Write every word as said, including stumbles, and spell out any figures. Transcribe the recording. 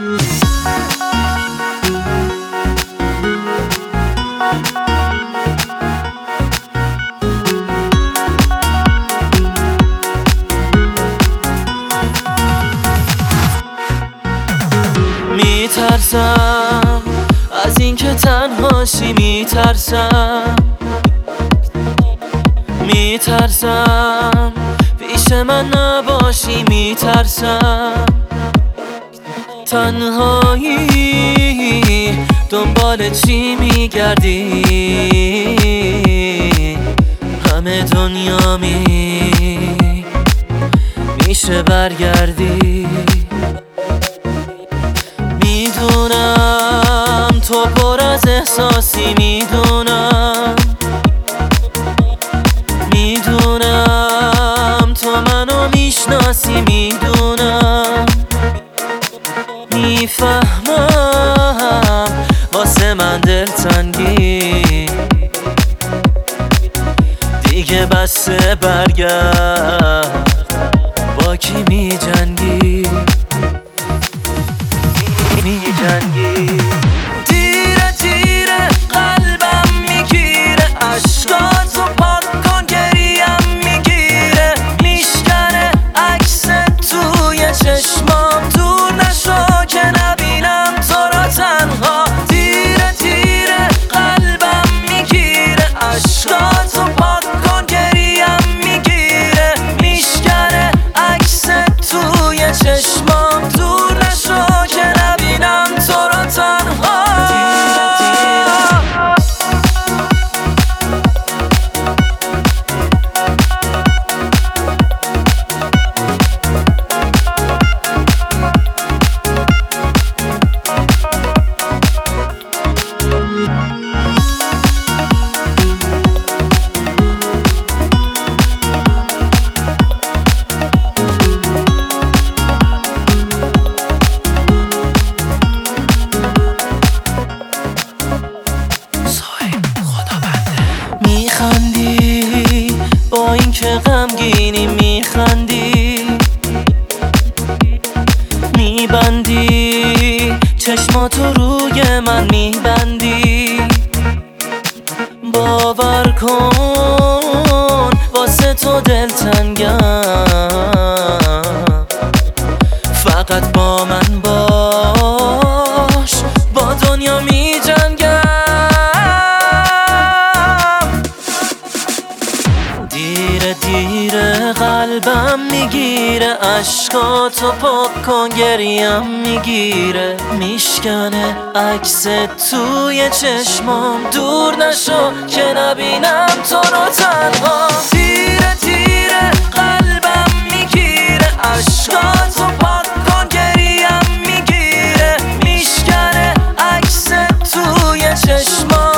میترسم از اینکه تنهاشی، میترسم میترسم پیش من نباشی، میترسم تنهایی دنبال چی میگردی؟ همه دنیا می میشه برگردی. میدونم تو پر از احساسی، میدونم میدونم تو منو میشناسی، میدونم میفهمم واسه من دلتنگی دیگه بسه، برگرد با کی میجنگی میجنگی دیره دیره قلبم میگیره، عشقاتو پاک کن گریم میگیره، میشکنه عکس توی چشمام، دور نشو که نبینم تو رو تنها. دیره دیره قلبم میگیره، عشقاتو پاک کن گریم میگیره، میشکنه عکس توی چشمام، دور نشو که نبینم تو رو تنها. میخندی با این که غمگینی، میخندی میبندی چشماتو روی من، میبندی باور کن واسه تو دلتنگم، فقط با من باش با دنیا میجنگم. دیره دیره قلبم میگیره، عشقاتو پاک کن گریم میگیره، میشکنه عکس توی چشمام، دور نشو که نبینم تو رو تنها. دیره دیره قلبم میگیره، عشقاتو پاک کن گریم میگیره، میشکنه عکس توی چشمام.